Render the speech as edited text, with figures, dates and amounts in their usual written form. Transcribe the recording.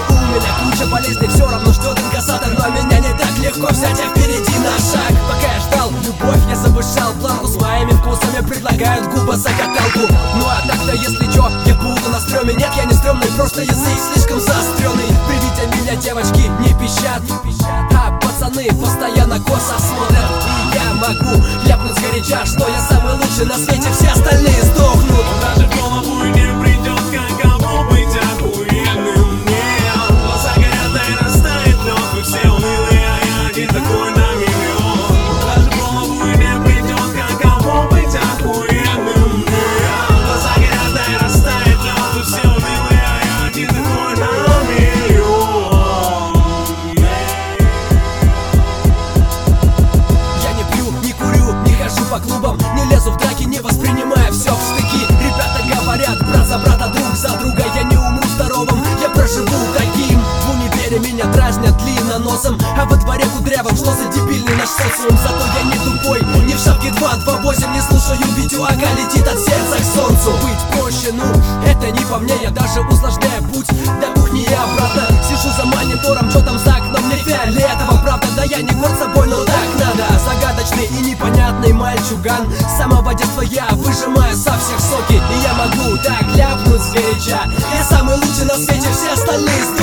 У меня куча болезней, все равно ждет инкассатор, но меня не так легко взять, а впереди на шаг. Пока я ждал любовь, я завышал планку, с моими вкусами предлагают губа закаталку. Ну а так-то если чё, я буду на стреме. Нет, я не стрёмный, просто язык слишком заостренный. При виде меня девочки не пищат, а пацаны постоянно косо смотрят. И я могу ляпнуть сгоряча, что я самый лучший на свете, все остальные сдохнут. Даже в голову не придет, каково быть охуенным. Нет, глаза горят, да и растает лед. Вы все унылые, а я один такой на миллион. Даже в голову не придет, каково быть охуенным. Нет, глаза горят, да и растает лед. Вы все унылые, а я один такой на миллион. Я не пью, не курю, не хожу по клубам, не лезу в драки, не воспринимая все в стыки. Ребята говорят, брат за брата, друг за друга. Я не умру здоровым, я проживу таким. В универе меня дразнят длинноносом, а во дворе кудрявым. Что за дебильный наш социум? Зато я не тупой, не в шапке 228. Не слушаю видео, ага, летит от сердца к солнцу. Быть проще, ну, это не по мне. Я даже усложняю путь до кухни и обратно. Сижу за монитором, что там за окном, мне фиолетово. Правда, да я не горд собой, но так надо. Загадочный и непонятный мальчуган. С самого детства я выжимаю со всех соки. И я могу так ляпнуть сгоряча. Я самый лучший на свете, все остальные